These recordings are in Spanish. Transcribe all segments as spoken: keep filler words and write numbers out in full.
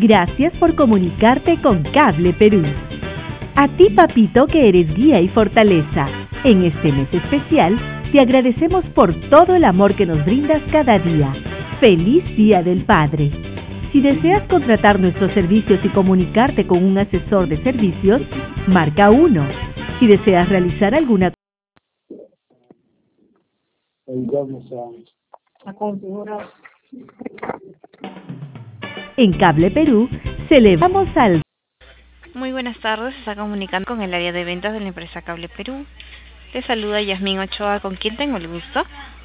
Gracias por comunicarte con Cable Perú. A ti, papito, que eres guía y fortaleza. En este mes especial, te agradecemos por todo el amor que nos brindas cada día. ¡Feliz Día del Padre! Si deseas contratar nuestros servicios y comunicarte con un asesor de servicios, marca uno. Si deseas realizar alguna a configurar. En Cable Perú, celebramos al... Muy buenas tardes, se está comunicando con el área de ventas de la empresa Cable Perú. Te saluda Yasmín Ochoa, ¿con quién tengo el gusto?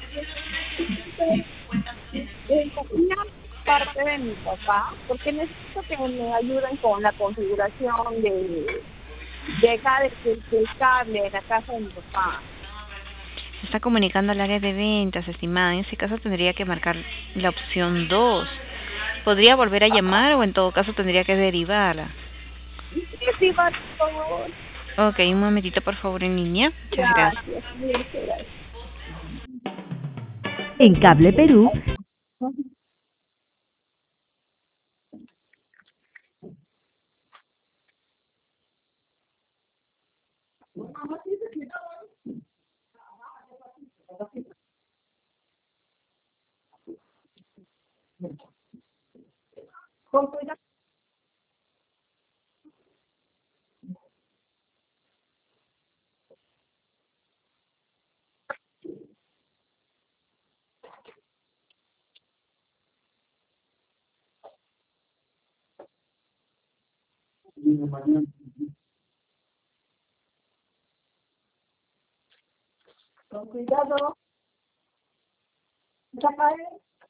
Eh, una parte de mi papá, porque necesito que me ayuden con la configuración de, de acá del de, de cable en la casa de mi papá. Se está comunicando al área de ventas, estimada. En ese caso tendría que marcar la opción dos. ¿Podría volver a llamar o en todo caso tendría que derivar? Sí, por favor. Ok, un momentito por favor en línea. Muchas gracias. Gracias, muchas gracias. En Cable Perú, Con cuidado. Con cuidado. Rafael.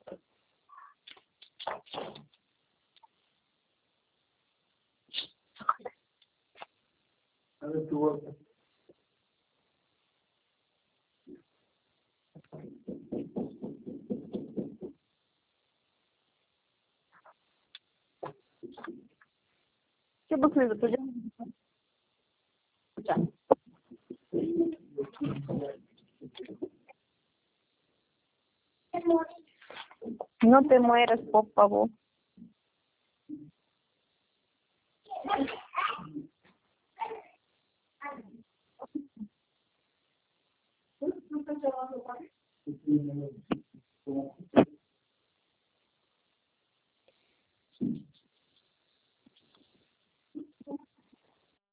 A ver tu voz. ¿Qué pasa? ¿Tú ya? Escucha. No te mueras, por favor.